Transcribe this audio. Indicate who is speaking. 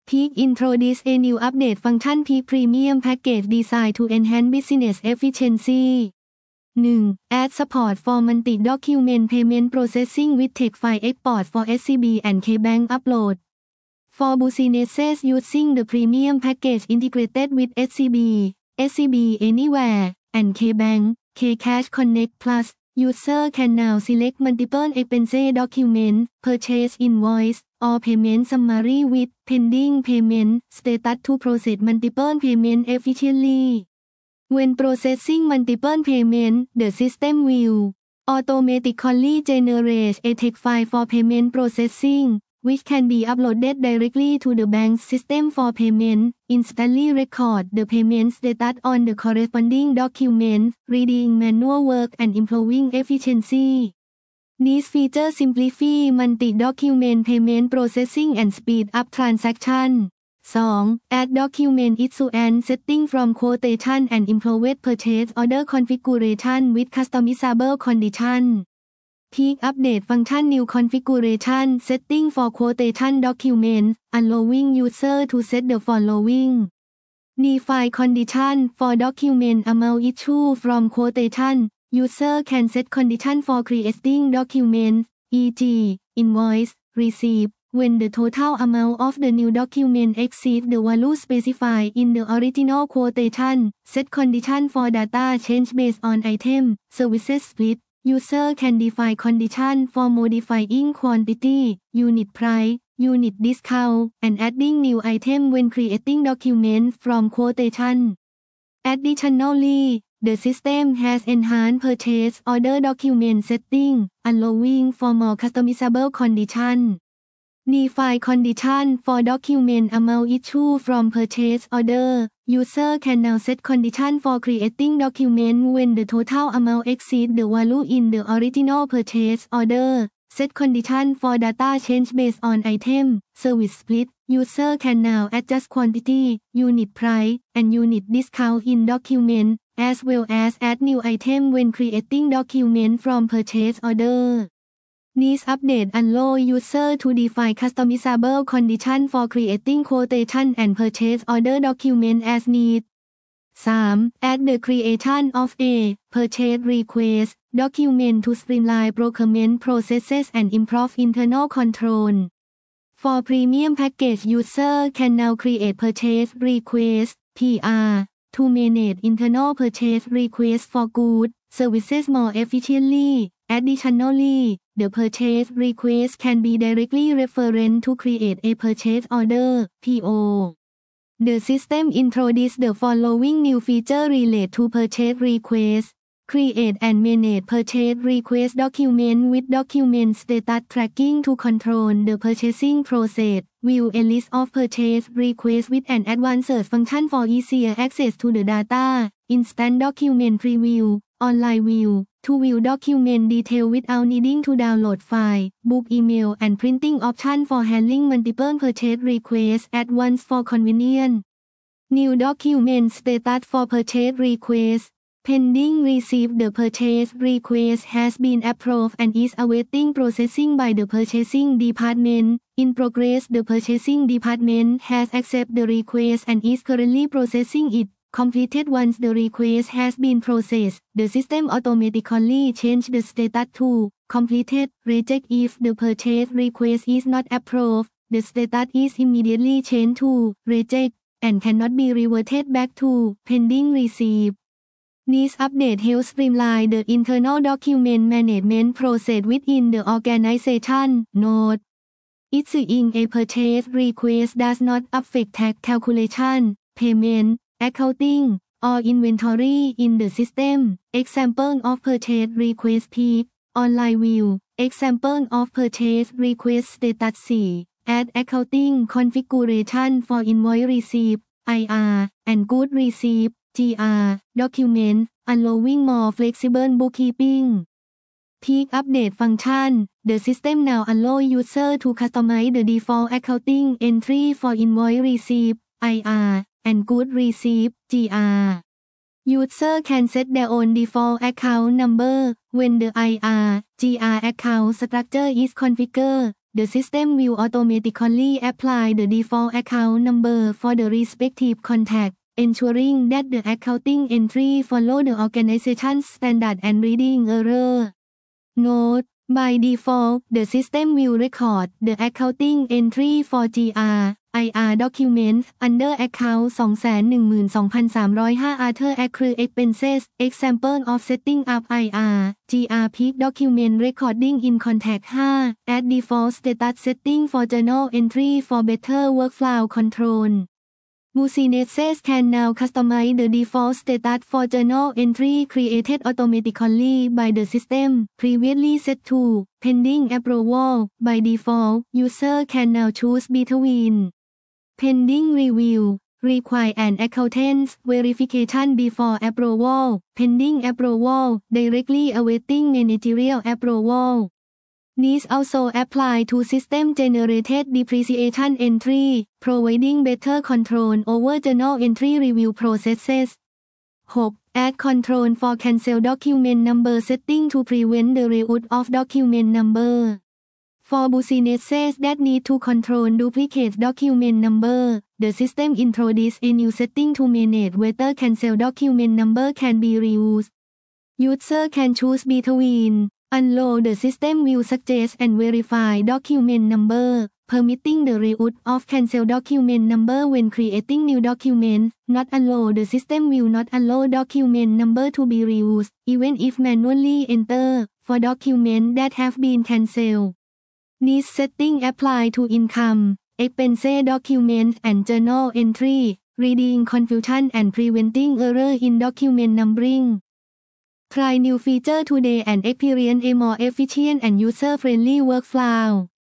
Speaker 1: Peak introduce a new update function Peak Premium Package designed to enhance business efficiency. 1. Add support for multi-document payment processing with text file export for SCB and KBank upload. For businesses using the premium package integrated with SCB, SCB Anywhere, and KBank, Kcash Connect Plus, user can now select multiple expense documents, purchase invoice, or payment summary with pending payment status to process multiple payments efficiently. When processing multiple payments, the system will automatically generate a text file for payment processing, which can be uploaded directly to the bank's system for payment, instantly record the payment status on the corresponding document, reducing manual work and improving efficiency. These features simplify multi-document payment processing and speed up transaction. 2. Add document issuance setting from quotation and improved purchase order configuration with customizable condition. Peak update function new configuration setting for quotation documents, allowing user to set the following. Define condition for document amount issued from quotation. User can set condition for creating documents, e.g., invoice, receipt, when the total amount of the new document exceeds the value specified in the original quotation. Set condition for data change based on item, services split. User can define condition for modifying quantity, unit price, unit discount, and adding new item when creating documents from quotation. Additionally, the system has enhanced purchase order document setting, allowing for more customizable condition. Define condition for document amount issued from purchase order. User can now set condition for creating document when the total amount exceeds the value in the original purchase order. Set condition for data change based on item, service split. User can now adjust quantity, unit price, and unit discount in document, as well as add new item when creating document from purchase order. This update allows user to define customizable condition for creating quotation and purchase order document as need. 3. Add the creation of a purchase request document to streamline procurement processes and improve internal control. For premium package, user can now create purchase request (PR) to manage internal purchase requests for goods, services more efficiently. Additionally, the purchase request can be directly referred to create a purchase order (PO). The system introduced the following new feature related to purchase request. Create and manage purchase request document with document status tracking to control the purchasing process. View a list of purchase requests with an advanced search function for easier access to the data. Instant document preview, online view, to view document detail without needing to download file, book email and printing option for handling multiple purchase requests at once for convenience. New document status for purchase request. Pending receipt. The purchase request has been approved and is awaiting processing by the purchasing department. In progress. The purchasing department has accepted the request and is currently processing it. Completed. Once the request has been processed, the system automatically changes the status to completed. Reject. If the purchase request is not approved, the status is immediately changed to reject and cannot be reverted back to pending receipt. This update helps streamline the internal document management process within the organization. Note: issuing a purchase request does not affect tax calculation, payment, accounting, or inventory in the system. Example of purchase request peak. Online view. Example of purchase request status 4. Add accounting configuration for invoice receipt, IR, and goods receipt, GR, document, allowing more flexible bookkeeping. Peak update function. The system now allows user to customize the default accounting entry for invoice receipt, IR, and goods receipt, GR. User can set their own default account number when the IR, GR account structure is configured. the system will automatically apply the default account number for the respective contact, ensuring that the accounting entry follow the organization's standard and reading error. Note: by default, the system will record the accounting entry for GR/IR document under account 212,305 other accrued expenses. Example of setting up IR/GR peak document recording in contact 5. Add default status setting for journal entry for better workflow control. Businesses can now customize the default status for journal entry created automatically by the system, previously set to pending approval. By default, user can now choose between pending review, require an accountant's verification before approval, pending approval, directly awaiting managerial approval. These also apply to system-generated depreciation entry, providing better control over journal entry review processes. 6. Add control for cancel document number setting to prevent the reuse of document number. For businesses that need to control duplicate document number, the system introduces a new setting to manage whether cancel document number can be reused. User can choose between unload the system will suggest and verify document number, permitting the reuse of cancelled document number when creating new documents. Not unload the system will not allow document number to be reused, even if manually entered, for documents that have been cancelled. These settings apply to income, expense documents and journal entry, reading confusion and preventing error in document numbering. Try new feature today and experience a more efficient and user-friendly workflow.